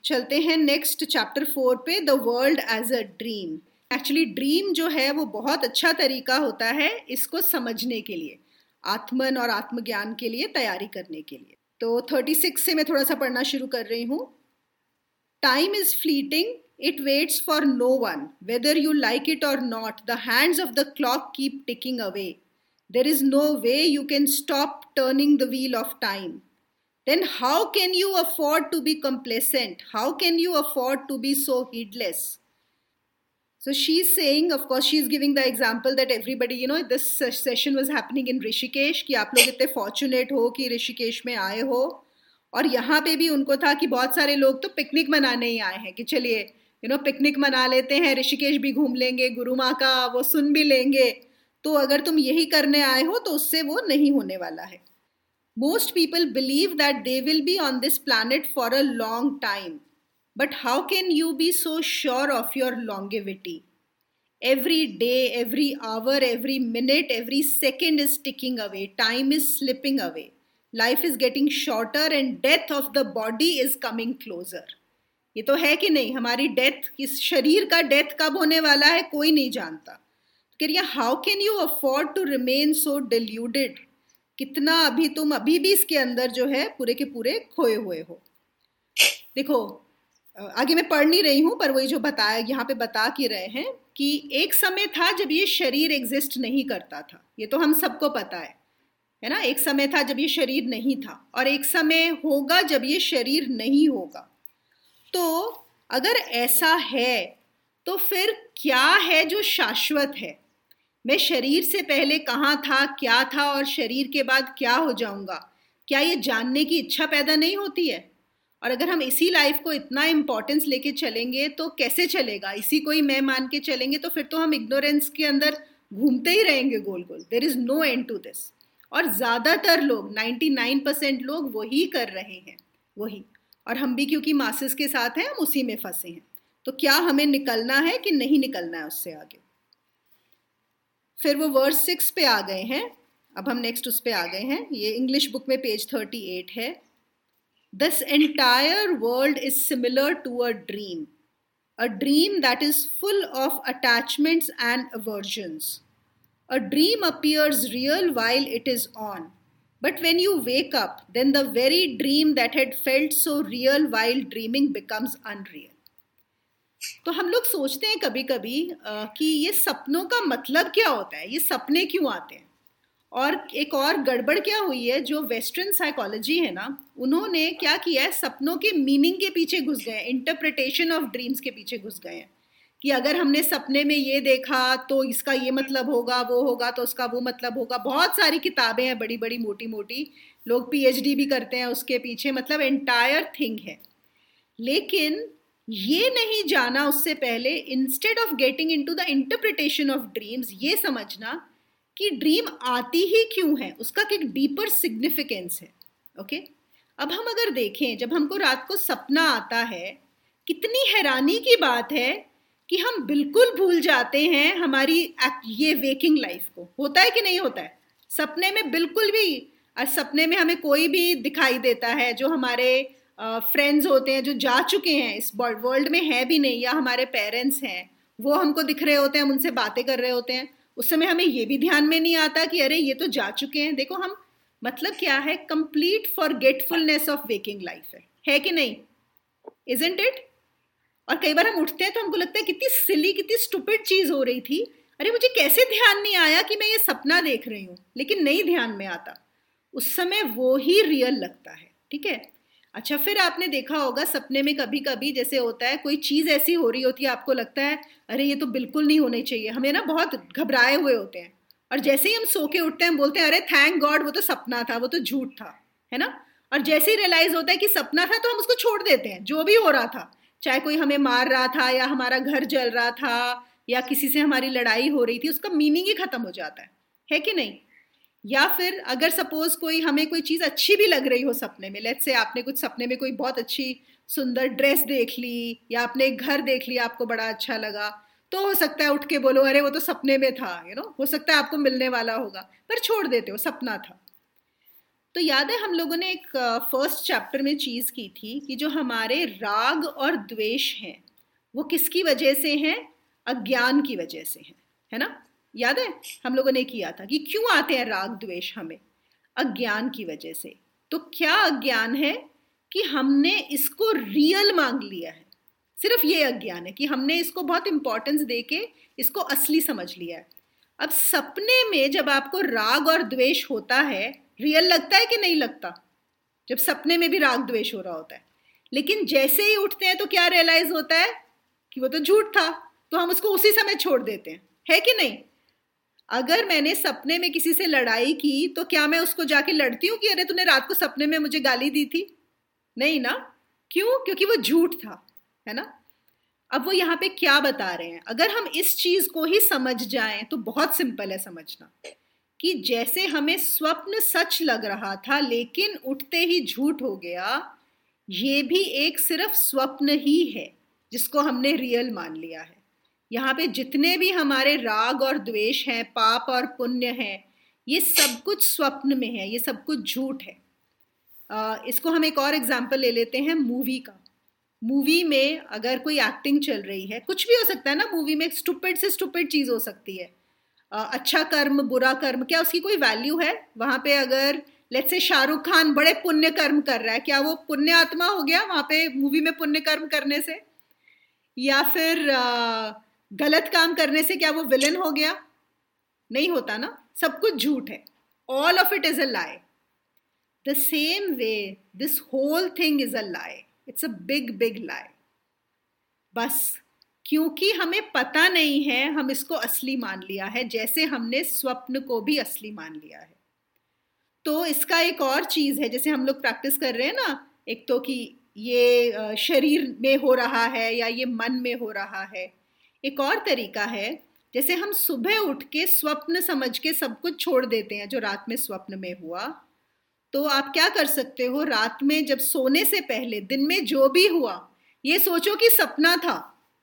चलते हैं next chapter 4 पे, the world as a dream. Actually dream जो है वो बहुत अच्छा तरीका होता है इसको समझने के लिए, आत्मन और आत्मज्ञान के लिए तैयारी करने के लिए। तो 36 से मैं थोड़ा सा पढ़ना शुरू कर रही हूँ। Time is fleeting, it waits for no one, whether you like it और not, the hands of the clock keep ticking away, there is no way you can stop turning the wheel of time. Then how can you afford to be complacent? How can you afford to be so heedless? So she's saying, of course, she's giving the example that everybody, this session was happening in Rishikesh, कि आप लोग इतने fortunate हो कि ऋषिकेश में आए हो, और यहाँ पे भी उनको था कि बहुत सारे लोग तो पिकनिक मनाने ही आए हैं कि चलिए पिकनिक मना लेते हैं, ऋषिकेश भी घूम लेंगे, गुरु माँ का वो सुन भी लेंगे। तो अगर तुम यही करने आए हो तो उससे वो नहीं होने वाला है। Most people believe that they will be on this planet for a long time. But how can you be so sure of your longevity? Every day, every hour, every minute, every second is ticking away. Time is slipping away. Life is getting shorter and death of the body is coming closer. ये तो है कि नहीं, हमारी death, इस शरीर का death कब होने वाला है कोई नहीं जानता। तो how can you afford to remain so deluded? कितना अभी तुम अभी भी इसके अंदर जो है पूरे के पूरे खोए हुए हो। देखो आगे मैं पढ़ नहीं रही हूँ, पर वही जो बताया यहाँ पे बता के रहे हैं कि एक समय था जब ये शरीर एग्जिस्ट नहीं करता था, ये तो हम सबको पता है ना। एक समय था जब ये शरीर नहीं था, और एक समय होगा जब ये शरीर नहीं होगा। तो अगर ऐसा है तो फिर क्या है जो शाश्वत है? मैं शरीर से पहले कहाँ था, क्या था, और शरीर के बाद क्या हो जाऊंगा, क्या ये जानने की इच्छा पैदा नहीं होती है? और अगर हम इसी लाइफ को इतना इम्पोर्टेंस लेके चलेंगे तो कैसे चलेगा? इसी को ही मैं मान के चलेंगे तो फिर तो हम इग्नोरेंस के अंदर घूमते ही रहेंगे गोल गोल। There is no end to this. और ज़्यादातर लोग 99% लोग वही कर रहे हैं, वही। और हम भी क्योंकि मासेस के साथ हैं, हम उसी में फंसे हैं। तो क्या हमें निकलना है कि नहीं निकलना है उससे आगे? फिर वो वर्स 6 पे आ गए हैं। अब हम नेक्स्ट उस पे आ गए हैं। ये इंग्लिश बुक में पेज 38 है। This entire world is similar to a dream that is full of attachments and aversions. A dream appears real while it is on, but when you wake up then the very dream that had felt so real while dreaming becomes unreal. तो हम लोग सोचते हैं कभी कभी कि ये सपनों का मतलब क्या होता है, ये सपने क्यों आते हैं? और एक और गड़बड़ क्या हुई है, जो वेस्टर्न साइकोलॉजी है ना, उन्होंने क्या किया है, सपनों के मीनिंग के पीछे घुस गए, इंटरप्रिटेशन ऑफ ड्रीम्स के पीछे घुस गए हैं कि अगर हमने सपने में ये देखा तो इसका ये मतलब होगा, वो होगा तो उसका वो मतलब होगा। बहुत सारी किताबें हैं, बड़ी बड़ी मोटी मोटी, लोग PhD भी करते हैं उसके पीछे, मतलब एंटायर थिंग है। लेकिन ये नहीं जाना उससे पहले, instead of getting into the interpretation of dreams, ये समझना कि ड्रीम आती ही क्यों है, उसका एक डीपर सिग्निफिकेंस है। ओके, अब हम अगर देखें, जब हमको रात को सपना आता है, कितनी हैरानी की बात है कि हम बिल्कुल भूल जाते हैं हमारी ये वेकिंग लाइफ को। होता है कि नहीं होता है? सपने में बिल्कुल भी, सपने में हमें कोई भी दिखाई देता है जो हमारे फ्रेंड्स होते हैं, जो जा चुके हैं, इस वर्ल्ड में है भी नहीं, या हमारे पेरेंट्स हैं, वो हमको दिख रहे होते हैं, हम उनसे बातें कर रहे होते हैं। उस समय हमें ये भी ध्यान में नहीं आता कि अरे ये तो जा चुके हैं। देखो हम, मतलब क्या है, complete forgetfulness of waking life है कि नहीं? Isn't it? और कई बार हम उठते हैं तो हमको लगता है कितनी सिली, कितनी स्टूपिड चीज हो रही थी, अरे मुझे कैसे ध्यान नहीं आया कि मैं ये सपना देख रही हूँ। लेकिन नहीं ध्यान में आता, उस समय वो ही रियल लगता है। ठीक है, अच्छा, फिर आपने देखा होगा सपने में कभी कभी जैसे होता है, कोई चीज़ ऐसी हो रही होती है, आपको लगता है अरे ये तो बिल्कुल नहीं होनी चाहिए, हमें ना बहुत घबराए हुए होते हैं, और जैसे ही हम सो के उठते हैं हम बोलते हैं अरे थैंक गॉड वो तो सपना था, वो तो झूठ था, है ना। और जैसे ही रियलाइज होता है कि सपना था तो हम उसको छोड़ देते हैं, जो भी हो रहा था, चाहे कोई हमें मार रहा था, या हमारा घर जल रहा था, या किसी से हमारी लड़ाई हो रही थी, उसका मीनिंग ही खत्म हो जाता है कि नहीं? या फिर अगर सपोज कोई, हमें कोई चीज़ अच्छी भी लग रही हो सपने में, लेट्स से आपने कुछ सपने में कोई बहुत अच्छी सुंदर ड्रेस देख ली, या आपने एक घर देख लिया, आपको बड़ा अच्छा लगा, तो हो सकता है उठ के बोलो अरे वो तो सपने में था, हो सकता है आपको मिलने वाला होगा, पर छोड़ देते हो, सपना था। तो याद है हम लोगों ने एक फर्स्ट चैप्टर में चीज़ की थी कि जो हमारे राग और द्वेष हैं वो किसकी वजह से हैं? अज्ञान की वजह से हैं, है ना? याद है हम लोगों ने किया था कि क्यों आते हैं राग द्वेष हमें? अज्ञान की वजह से। तो क्या अज्ञान है? कि हमने इसको रियल मांग लिया है। सिर्फ ये अज्ञान है कि हमने इसको बहुत इंपॉर्टेंस देके इसको असली समझ लिया है। अब सपने में जब आपको राग और द्वेष होता है, रियल लगता है कि नहीं लगता? जब सपने में भी राग द्वेष हो रहा होता है, लेकिन जैसे ही उठते हैं तो क्या रियलाइज होता है कि वो तो झूठ था, तो हम उसको उसी समय छोड़ देते हैं, है कि नहीं? अगर मैंने सपने में किसी से लड़ाई की तो क्या मैं उसको जाके लड़ती हूँ कि अरे तूने रात को सपने में मुझे गाली दी थी? नहीं ना। क्यों? क्योंकि वो झूठ था, है ना? अब वो यहाँ पे क्या बता रहे हैं? अगर हम इस चीज को ही समझ जाएं तो बहुत सिंपल है समझना कि जैसे हमें स्वप्न सच लग रहा था लेकिन उठते ही झूठ हो गया, ये भी एक सिर्फ स्वप्न ही है जिसको हमने रियल मान लिया है। यहाँ पे जितने भी हमारे राग और द्वेष हैं, पाप और पुण्य हैं, ये सब कुछ स्वप्न में है, ये सब कुछ झूठ है। इसको हम एक और एग्जाम्पल ले लेते हैं मूवी का। मूवी में अगर कोई एक्टिंग चल रही है, कुछ भी हो सकता है ना, मूवी में स्टूपिड से स्टूपिड चीज हो सकती है, अच्छा कर्म बुरा कर्म, क्या उसकी कोई वैल्यू है? वहां पे अगर लेट्स से शाहरुख खान बड़े पुण्य कर्म कर रहा है, क्या वो पुण्य आत्मा हो गया वहां पे मूवी में पुण्य कर्म करने से? या फिर गलत काम करने से क्या वो विलन हो गया? नहीं होता ना। सब कुछ झूठ है। All of it is a lie. The same way this whole thing is a lie. It's a big big lie. बस क्योंकि हमें पता नहीं है, हम इसको असली मान लिया है, जैसे हमने स्वप्न को भी असली मान लिया है। तो इसका एक और चीज है, जैसे हम लोग प्रैक्टिस कर रहे हैं ना, एक तो कि ये शरीर में हो रहा है या ये मन में हो रहा है। एक और तरीका है, जैसे हम सुबह उठ के स्वप्न समझ के सब कुछ छोड़ देते हैं जो रात में स्वप्न में हुआ। तो आप क्या कर सकते हो, रात में जब सोने से पहले दिन में जो भी हुआ ये सोचो कि सपना था।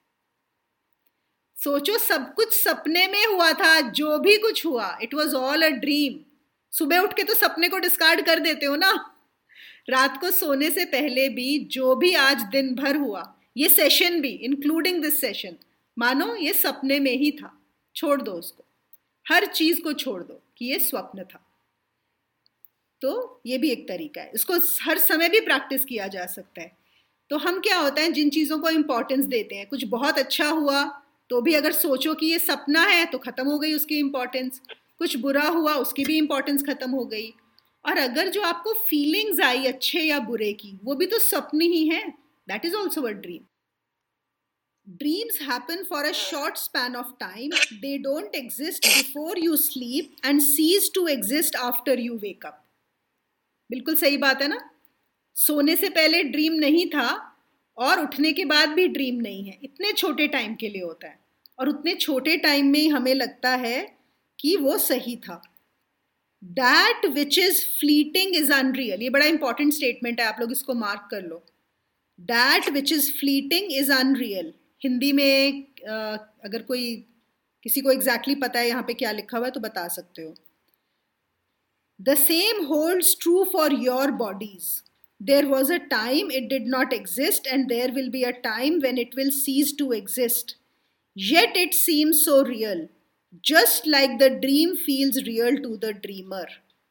सोचो सब कुछ सपने में हुआ था, जो भी कुछ हुआ it was all a dream. सुबह उठ के तो सपने को डिस्कार्ड कर देते हो ना। रात को सोने से पहले भी जो भी आज दिन भर हुआ, ये सेशन भी इंक्लूडिंग दिस सेशन, मानो ये सपने में ही था। छोड़ दो उसको, हर चीज को छोड़ दो कि ये स्वप्न था। तो ये भी एक तरीका है, इसको हर समय भी प्रैक्टिस किया जा सकता है। तो हम क्या होता है, जिन चीज़ों को इंपॉर्टेंस देते हैं, कुछ बहुत अच्छा हुआ तो भी अगर सोचो कि ये सपना है तो खत्म हो गई उसकी इंपॉर्टेंस। कुछ बुरा हुआ उसकी भी इंपॉर्टेंस खत्म हो गई। और अगर जो आपको फीलिंग्स आई अच्छे या बुरे की, वो भी तो स्वप्न ही है। That is also a dream. Dreams happen for a short span of time. They don't exist before you sleep and cease to exist after you wake up. बिल्कुल सही बात है ना। सोने से पहले ड्रीम नहीं था और उठने के बाद भी ड्रीम नहीं है। इतने छोटे टाइम के लिए होता है और उतने छोटे टाइम में ही हमें लगता है कि वो सही था। That which is fleeting is unreal. ये बड़ा इंपॉर्टेंट स्टेटमेंट है, आप लोग इसको मार्क कर लो। That which is fleeting is unreal. Hindi में अगर कोई किसी को एग्जैक्टली पता है यहाँ पे क्या लिखा हुआ है तो बता सकते हो। The same holds true for your bodies. There was a time it did not exist and there will be a time when it will cease to exist. Yet it seems so real. Just like the dream feels real to the dreamer.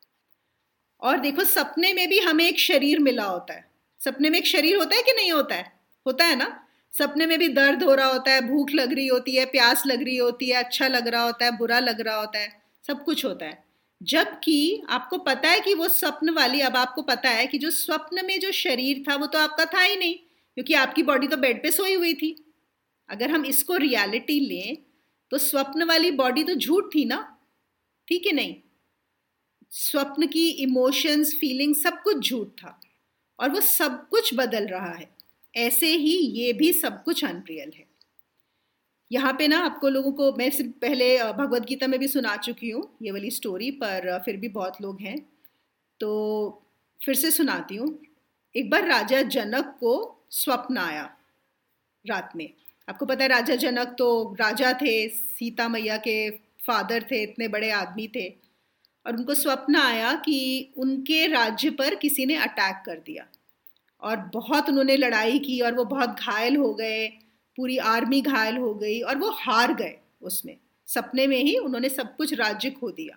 और देखो सपने में भी हमें एक शरीर मिला होता है। सपने में एक शरीर होता है कि नहीं होता है? होता है ना। सपने में भी दर्द हो रहा होता है, भूख लग रही होती है, प्यास लग रही होती है, अच्छा लग रहा होता है, बुरा लग रहा होता है, सब कुछ होता है। जबकि आपको पता है कि वो स्वप्न वाली, अब आपको पता है कि जो स्वप्न में जो शरीर था वो तो आपका था ही नहीं, क्योंकि आपकी बॉडी तो बेड पे सोई हुई थी। अगर हम इसको रियलिटी लें तो स्वप्न वाली बॉडी तो झूठ थी ना, ठीक है नहीं? स्वप्न की इमोशंस, फीलिंग सब कुछ झूठ था और वो सब कुछ बदल रहा है। ऐसे ही ये भी सब कुछ अनरियल है। यहाँ पे ना आपको लोगों को मैं सिर्फ पहले भगवद गीता में भी सुना चुकी हूँ ये वाली स्टोरी, पर फिर भी बहुत लोग हैं तो फिर से सुनाती हूँ। एक बार राजा जनक को स्वप्न आया रात में। आपको पता है राजा जनक तो राजा थे, सीता मैया के फादर थे, इतने बड़े आदमी थे। और उनको स्वप्न आया कि उनके राज्य पर किसी ने अटैक कर दिया और बहुत उन्होंने लड़ाई की और वो बहुत घायल हो गए, पूरी आर्मी घायल हो गई और वो हार गए। उसमें सपने में ही उन्होंने सब कुछ राज्य खो दिया।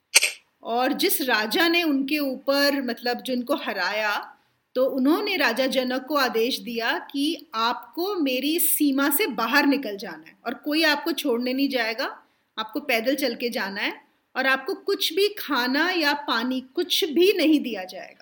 और जिस राजा ने उनके ऊपर मतलब जिनको हराया, तो उन्होंने राजा जनक को आदेश दिया कि आपको मेरी सीमा से बाहर निकल जाना है और कोई आपको छोड़ने नहीं जाएगा, आपको पैदल चल के जाना है और आपको कुछ भी खाना या पानी कुछ भी नहीं दिया जाएगा।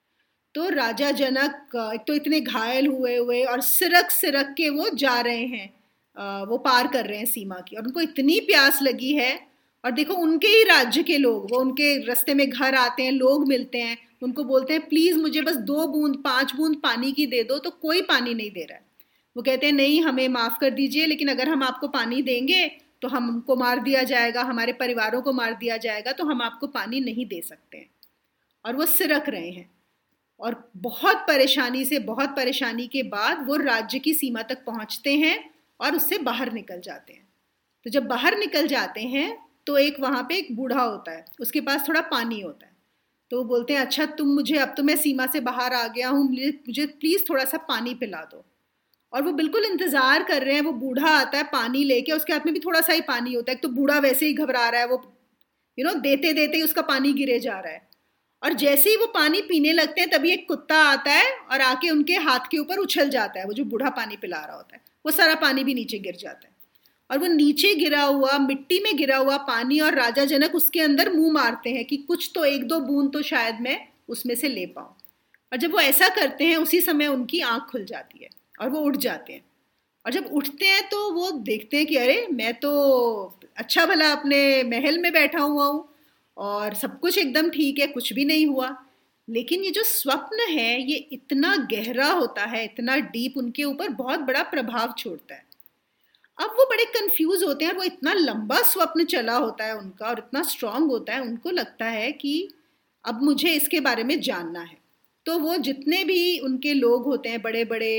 तो राजा जनक एक तो इतने घायल हुए हुए और सिरक सिरक के वो जा रहे हैं, वो पार कर रहे हैं सीमा की, और उनको इतनी प्यास लगी है। और देखो उनके ही राज्य के लोग, वो उनके रास्ते में घर आते हैं, लोग मिलते हैं, उनको बोलते हैं प्लीज मुझे बस 2 बूंद 5 बूंद पानी की दे दो, तो कोई पानी नहीं दे रहा है। वो कहते हैं नहीं, हमें माफ कर दीजिए, लेकिन अगर हम आपको पानी देंगे तो हमको मार दिया जाएगा, हमारे परिवारों को मार दिया जाएगा, तो हम आपको पानी नहीं दे सकते हैं। और वो सिरक रहे हैं और बहुत परेशानी से, बहुत परेशानी के बाद वो राज्य की सीमा तक पहुंचते हैं और उससे बाहर निकल जाते हैं। तो जब बाहर निकल जाते हैं तो एक वहाँ पे एक बूढ़ा होता है, उसके पास थोड़ा पानी होता है। तो वो बोलते हैं अच्छा तुम मुझे, अब तो मैं सीमा से बाहर आ गया हूँ, मुझे प्लीज़ थोड़ा सा पानी पिला दो। और वो बिल्कुल इंतज़ार कर रहे हैं, वो बूढ़ा आता है पानी लेके, उसके हाथ में भी थोड़ा सा ही पानी होता है। तो बूढ़ा वैसे ही घबरा रहा है, वो देते देते ही उसका पानी गिरे जा रहा है। और जैसे ही वो पानी पीने लगते हैं तभी एक कुत्ता आता है और आके उनके हाथ के ऊपर उछल जाता है। वो जो बूढ़ा पानी पिला रहा होता है, वो सारा पानी भी नीचे गिर जाता है। और वो नीचे गिरा हुआ, मिट्टी में गिरा हुआ पानी, और राजा जनक उसके अंदर मुंह मारते हैं कि कुछ तो 1-2 बूंद तो शायद मैं उसमें से ले पाऊं। और जब वो ऐसा करते हैं उसी समय उनकी आंख खुल जाती है और वो उठ जाते हैं। और जब उठते हैं तो वो देखते हैं कि अरे मैं तो अच्छा भला अपने महल में बैठा हुआ हूँ और सब कुछ एकदम ठीक है, कुछ भी नहीं हुआ। लेकिन ये जो स्वप्न है ये इतना गहरा होता है, इतना डीप, उनके ऊपर बहुत बड़ा प्रभाव छोड़ता है। अब वो बड़े कंफ्यूज होते हैं, वो इतना लंबा स्वप्न चला होता है उनका और इतना स्ट्रांग होता है, उनको लगता है कि अब मुझे इसके बारे में जानना है। तो वो जितने भी उनके लोग होते हैं, बड़े बड़े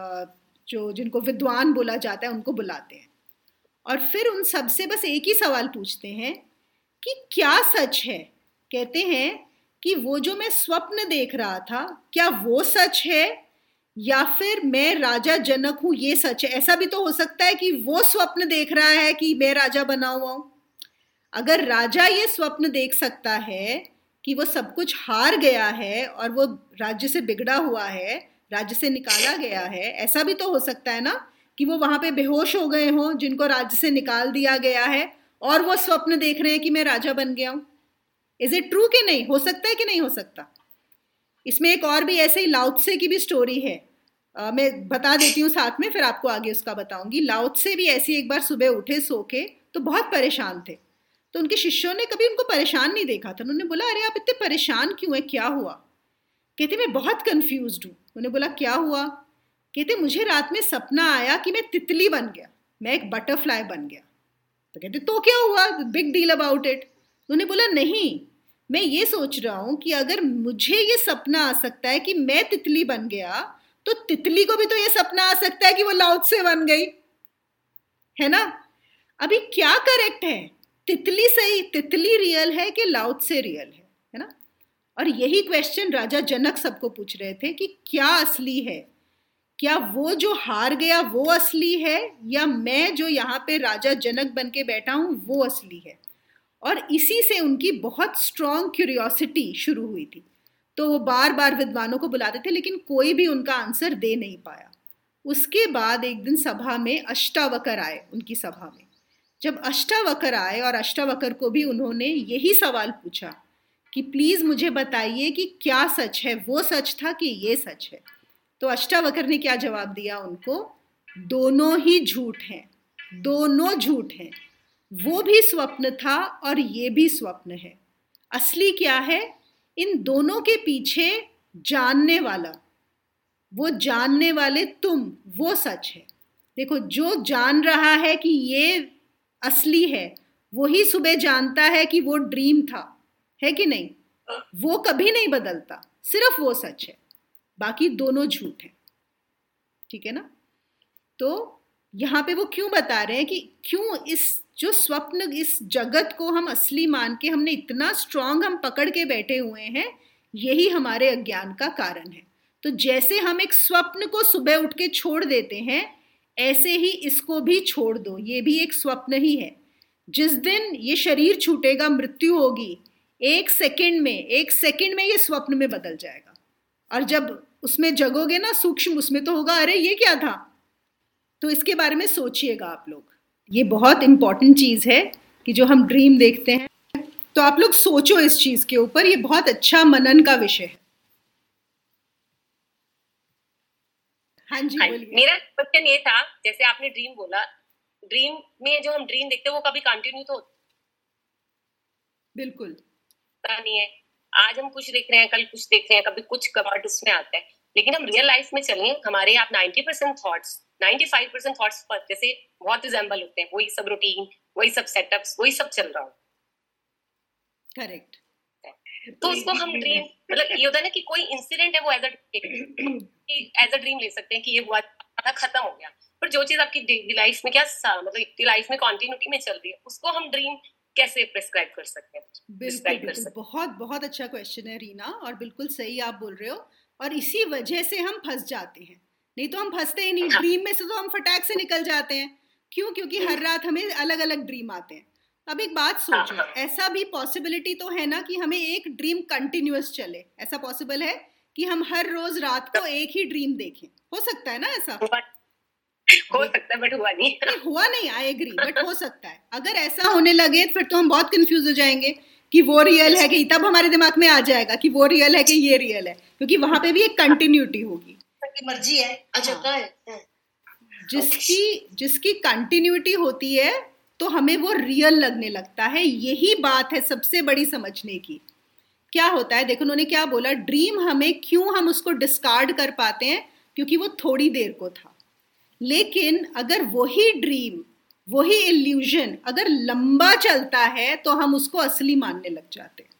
जो जिनको विद्वान बोला जाता है, उनको बुलाते हैं और फिर उन सबसे बस एक ही सवाल पूछते हैं कि क्या सच है। कहते हैं कि वो जो मैं स्वप्न देख रहा था, क्या वो सच है या फिर मैं राजा जनक हूं ये सच है। ऐसा भी तो हो सकता है कि वो स्वप्न देख रहा है कि मैं राजा बना हुआ हूं। अगर राजा ये स्वप्न देख सकता है कि वो सब कुछ हार गया है और वो राज्य से बिगड़ा हुआ है, राज्य से निकाला गया है, ऐसा भी तो हो सकता है ना कि वो वहां पे बेहोश हो गए हों जिनको राज्य से निकाल दिया गया है और वो स्वप्न देख रहे हैं कि मैं राजा बन गया हूं। इज इट ट्रू कि नहीं? हो सकता है कि नहीं हो सकता? इसमें एक और भी ऐसे ही लाओ त्से की भी स्टोरी है, मैं बता देती हूँ साथ में, फिर आपको आगे उसका बताऊंगी। लाओ त्से भी ऐसी एक बार सुबह उठे सो के तो बहुत परेशान थे। तो उनके शिष्यों ने कभी उनको परेशान नहीं देखा था। उन्होंने बोला अरे आप इतने परेशान क्यों है, क्या हुआ? कहते मैं बहुत कंफ्यूज्ड हूँ। उन्होंने बोला क्या हुआ? कहते मुझे रात में सपना आया कि मैं तितली बन गया, मैं एक बटरफ्लाई बन गया। तो कहते तो क्या हुआ, बिग डील अबाउट इट। उन्होंने बोला नहीं, मैं ये सोच रहा हूं कि अगर मुझे ये सपना आ सकता है कि मैं तितली बन गया, तो तितली को भी तो ये सपना आ सकता है कि वो लाओ त्से बन गई, है ना? अभी क्या करेक्ट है? तितली सही, तितली रियल है कि लाओ त्से रियल है ना? और यही क्वेश्चन राजा जनक सबको पूछ रहे थे कि क्या असली है, क्या वो जो हार गया वो असली है या मैं जो यहाँ पे राजा जनक बन के बैठा हूं वो असली है। और इसी से उनकी बहुत स्ट्रॉन्ग क्यूरियोसिटी शुरू हुई थी। तो वो बार बार विद्वानों को बुलाते थे लेकिन कोई भी उनका आंसर दे नहीं पाया। उसके बाद एक दिन सभा में अष्टावकर आए, उनकी सभा में जब अष्टावकर आए और अष्टावकर को भी उन्होंने यही सवाल पूछा कि प्लीज मुझे बताइए कि क्या सच है, वो सच था कि ये सच है। तो अष्टावकर ने क्या जवाब दिया उनको? दोनों ही झूठ हैं, दोनों झूठ हैं। वो भी स्वप्न था और ये भी स्वप्न है। असली क्या है? इन दोनों के पीछे जानने वाला, वो जानने वाले तुम, वो सच है। देखो जो जान रहा है कि ये असली है, वही सुबह जानता है कि वो ड्रीम था, है कि नहीं? वो कभी नहीं बदलता, सिर्फ वो सच है, बाकी दोनों झूठ है। ठीक है ना? तो यहाँ पे वो क्यों बता रहे हैं कि क्यों इस जो स्वप्न, इस जगत को हम असली मान के हमने इतना स्ट्रांग हम पकड़ के बैठे हुए हैं, यही हमारे अज्ञान का कारण है। तो जैसे हम एक स्वप्न को सुबह उठ के छोड़ देते हैं, ऐसे ही इसको भी छोड़ दो, ये भी एक स्वप्न ही है। जिस दिन ये शरीर छूटेगा, मृत्यु होगी, एक सेकंड में ये स्वप्न में बदल जाएगा। और जब उसमें जगोगे ना सूक्ष्म, उसमें तो होगा अरे ये क्या था। तो इसके बारे में सोचिएगा आप लोग, ये बहुत इंपॉर्टेंट चीज है कि जो हम ड्रीम देखते हैं, तो आप लोग सोचो इस चीज के ऊपर, ये बहुत अच्छा मनन का विषय है। हाँ जी बोलिए। मेरा क्वेश्चन ये था, जैसे आपने ड्रीम बोला, ड्रीम में जो हम ड्रीम देखते हैं वो कभी कंटिन्यू तो बिल्कुल नहीं है। आज हम कुछ देख रहे हैं, कल कुछ देख रहे हैं, कभी कुछ कवर्ट उसमें आता है। लेकिन हम रियल लाइफ में चलें, हमारे आप 90% थॉट्स, 95% थॉट्स पर जैसे बहुत रिजेंबल होते हैं, वही सब रूटीन, वही सब सेटअप्स, वही सब चल रहा हो। करेक्ट। तो उसको हम ड्रीम, मतलब ये होता है ना कि कोई इंसिडेंट है वो एज अ ड्रीम ले सकते हैं कि ये हुआ था, खत्म हो गया। पर जो चीज आपकी डेली लाइफ में क्या मतलब लाइफ में कॉन्टिन्यूटी में चल रही है, उसको हम ड्रीम कैसे प्रिस्क्राइब कर सकते हैं? बिल्कुल, बहुत बहुत अच्छा क्वेश्चन है रीना, और बिल्कुल सही आप बोल रहे हो। और इसी वजह से हम फंस जाते हैं, नहीं तो हम फंसते ही नहीं। ड्रीम में से तो हम फटाक से निकल जाते हैं। क्यों? क्योंकि हर रात हमें अलग अलग ड्रीम आते हैं। अब एक बात सोचो, ऐसा भी पॉसिबिलिटी तो है ना कि हमें एक ड्रीम कंटिन्यूअस चले। ऐसा पॉसिबल है कि हम हर रोज रात को एक ही ड्रीम देखें? हो सकता है ना ऐसा? हो सकता है, बट हुआ नहीं, आई एग्री, बट हो सकता है। अगर ऐसा होने लगे फिर तो हम बहुत कंफ्यूज हो जाएंगे कि वो रियल है कि, तब हमारे दिमाग में आ जाएगा कि वो रियल है कि ये रियल है, क्योंकि वहां पे भी एक कंटिन्यूटी होगी। मर्जी है। अच्छा है जिसकी कंटिन्यूटी होती है तो हमें वो रियल लगने लगता है। यही बात है सबसे बड़ी समझने की। क्या होता है देखो, उन्होंने क्या बोला, ड्रीम हमें क्यों हम उसको डिस्कार्ड कर पाते हैं, क्योंकि वो थोड़ी देर को था। लेकिन अगर वही ड्रीम, वही इल्यूजन अगर लंबा चलता है तो हम उसको असली मानने लग जाते हैं।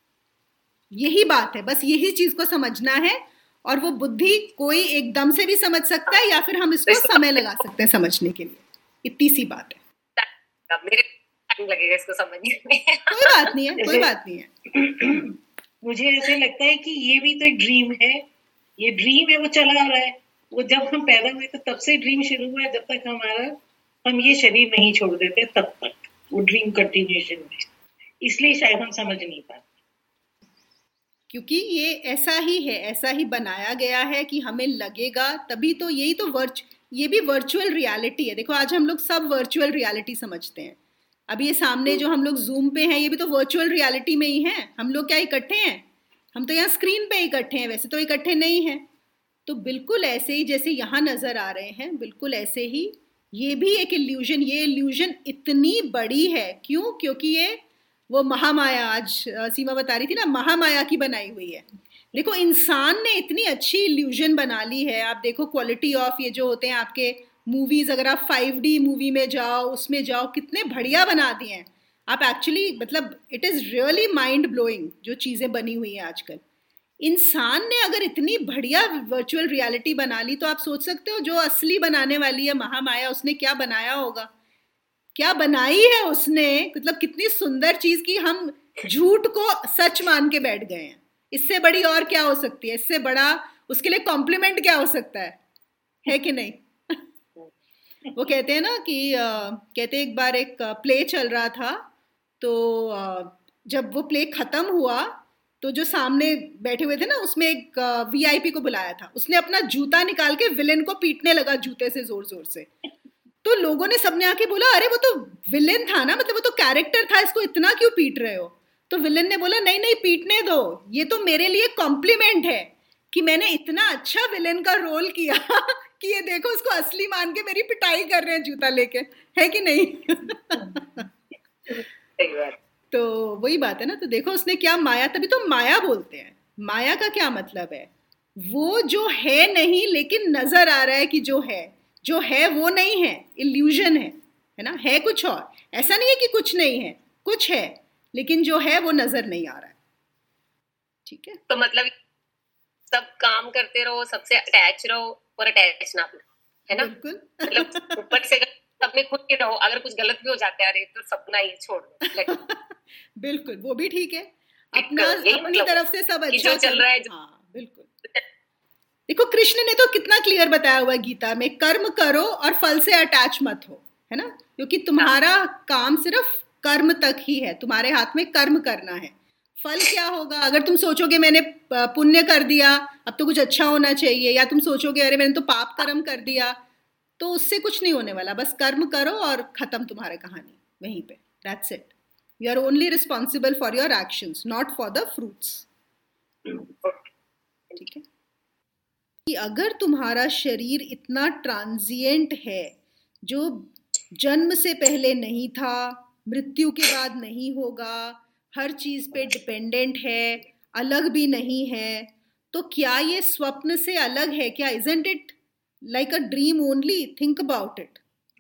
यही बात है, बस यही चीज को समझना है। और वो बुद्धि कोई एकदम से भी समझ सकता है, या फिर हम इसको समय लगा सकते हैं समझने के लिए। इतनी सी बात है। मेरे टाइम लगेगा इसको समझने में। कोई बात नहीं है, कोई बात नहीं है। मुझे ऐसे लगता है कि ये भी तो एक ड्रीम है। ये ड्रीम है, वो चला आ रहा है। वो जब हम पैदा हुए तो तब से ड्रीम शुरू हुआ है, जब तक हम ये शरीर नहीं छोड़ देते तब तक वो ड्रीम कंटिन्यूएशन है। इसलिए शायद हम समझ नहीं पाते, क्योंकि ये ऐसा ही है, ऐसा ही बनाया गया है कि हमें लगेगा तभी तो। यही तो ये भी वर्चुअल रियलिटी है। देखो आज हम लोग सब वर्चुअल रियलिटी समझते हैं। अभी ये सामने जो हम लोग जूम पे हैं, ये भी तो वर्चुअल रियलिटी में ही हैं। हम लोग क्या इकट्ठे हैं? हम तो यहाँ स्क्रीन पे इकट्ठे हैं, वैसे तो इकट्ठे नहीं हैं। तो बिल्कुल ऐसे ही जैसे यहाँ नजर आ रहे हैं, बिल्कुल ऐसे ही ये भी एक इल्यूजन। ये इल्यूजन इतनी बड़ी है, क्यों? क्योंकि ये वो महामाया, आज सीमा बता रही थी ना, महामाया की बनाई हुई है। देखो इंसान ने इतनी अच्छी इल्यूजन बना ली है। आप देखो क्वालिटी ऑफ ये जो होते हैं आपके मूवीज, अगर आप 5D मूवी में जाओ, उसमें जाओ, कितने बढ़िया बना दिए हैं आप। एक्चुअली मतलब it is really mind blowing जो चीजें बनी हुई हैं आजकल। इंसान ने अगर इतनी बढ़िया वर्चुअल रियलिटी बना ली, तो आप सोच सकते हो जो असली बनाने वाली है महामाया, उसने क्या बनाया होगा, क्या बनाई है उसने। मतलब कितनी सुंदर चीज की हम झूठ को सच मान के बैठ गए हैं। इससे बड़ी और क्या हो सकती है? इससे बड़ा उसके लिए कॉम्प्लीमेंट क्या हो सकता है कि नहीं? वो कहते हैं ना कि कहते एक बार एक प्ले चल रहा था, तो जब वो प्ले खत्म हुआ तो जो सामने बैठे हुए थे ना, उसमें एक VIP को बुलाया था। उसने अपना जूता निकाल के विलेन को पीटने लगा जूते से, जोर जोर से। तो लोगों ने सबने आके बोला, अरे वो तो विलेन था ना, मतलब वो तो कैरेक्टर था, इसको इतना क्यों पीट रहे हो? तो विलेन ने बोला, नहीं नहीं पीटने दो, ये तो मेरे लिए कॉम्प्लीमेंट है कि मैंने इतना अच्छा विलेन का रोल किया कि ये देखो उसको असली मान के मेरी पिटाई कर रहे हैं जूता लेके, है कि नहीं? तो वही बात है ना। तो देखो उसने क्या माया, तभी तो माया बोलते हैं। माया का क्या मतलब है? वो जो है नहीं लेकिन नजर आ रहा है कि जो है वो नहीं है, इल्यूजन है ना, है कुछ और। ऐसा नहीं है कि कुछ नहीं है, कुछ है, लेकिन जो है वो नजर नहीं आ रहा है। ठीक है, तो मतलब सब काम करते रहो, सबसे अटैच रहो और अटैच ना करो। है ना? बिल्कुल। मतलब ऊपर से सब में खुद के रहो, अगर कुछ गलत भी हो जाता है अरे तो सपना ही छोड़ दो। बिल्कुल, वो भी ठीक है, अपना यही अपनी मतलब तरफ से सब कि अच्छा जो चल रहा है हाँ बिल्कुल। देखो कृष्ण ने तो कितना क्लियर बताया हुआ है गीता में, कर्म करो और फल से अटैच मत हो, है ना? क्योंकि तुम्हारा काम सिर्फ कर्म तक ही है, तुम्हारे हाथ में कर्म करना है। फल क्या होगा? अगर तुम सोचोगे मैंने पुण्य कर दिया अब तो कुछ अच्छा होना चाहिए, या तुम सोचोगे अरे मैंने तो पाप कर्म कर दिया, तो उससे कुछ नहीं होने वाला। बस कर्म करो और खत्म तुम्हारी कहानी वहीं पे, that's it. You are only responsible for your actions, not for the fruits. ठीक है? कि अगर तुम्हारा शरीर इतना ट्रांजिएंट है, जो जन्म से पहले नहीं था, मृत्यु के बाद नहीं होगा, हर चीज पे डिपेंडेंट है, अलग भी नहीं है, तो क्या ये स्वप्न से अलग है क्या? Isn't it like a dream only? Think about it.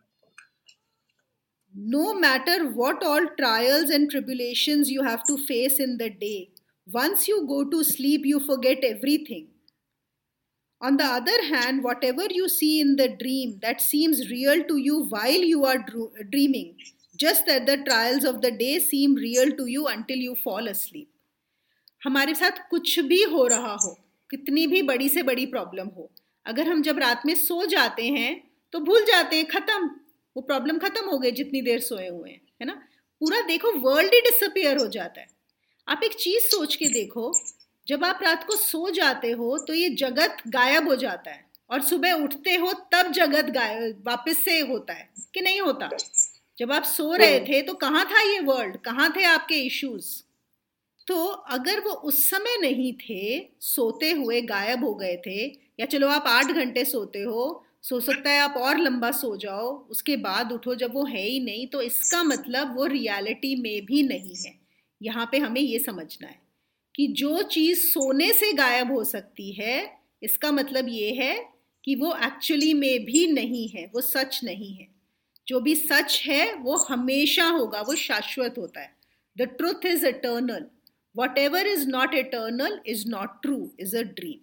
No matter what all trials and tribulations you have to face in the day, once you go to sleep, you forget everything. On the other hand, whatever you see in the dream that seems real to you while you are dreaming, just that the trials of the day seem real to you until you fall asleep. हमारे साथ कुछ भी हो रहा हो, कितनी भी बड़ी से बड़ी प्रॉब्लम हो, अगर हम जब रात में सो जाते हैं तो भूल जाते हैं, खत्म, वो प्रॉब्लम खत्म हो गई जितनी देर सोए हुए हैं, है ना? पूरा देखो वर्ल्ड ही डिसअपियर हो जाता है। आप एक चीज सोच के देखो, जब आप रात को सो जाते हो तो ये जगत गायब हो जाता है, और सुबह उठते हो तब जगत गायब वापस से होता है कि नहीं होता? जब आप सो रहे थे तो कहाँ था ये वर्ल्ड, कहाँ थे आपके इश्यूज? तो अगर वो उस समय नहीं थे, सोते हुए गायब हो गए थे, या चलो आप 8 घंटे सोते हो, सो सकता है आप और लंबा सो जाओ, उसके बाद उठो जब वो है ही नहीं, तो इसका मतलब वो रियलिटी में भी नहीं है। यहाँ पे हमें ये समझना है कि जो चीज़ सोने से गायब हो सकती है, इसका मतलब ये है कि वो एक्चुअली में भी नहीं है, वो सच नहीं है। जो भी सच है वो हमेशा होगा, वो शाश्वत होता है। The truth is eternal. Whatever is not eternal is not true, is a dream.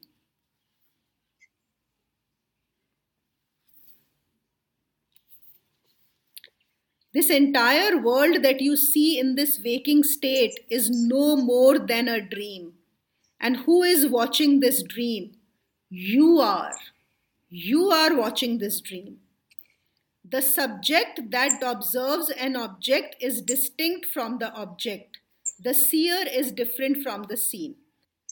This entire world that you see in this waking state is no more than a dream. And who is watching this dream? You are. You are watching this dream. The subject that observes an object is distinct from the object. The seer is different from the seen.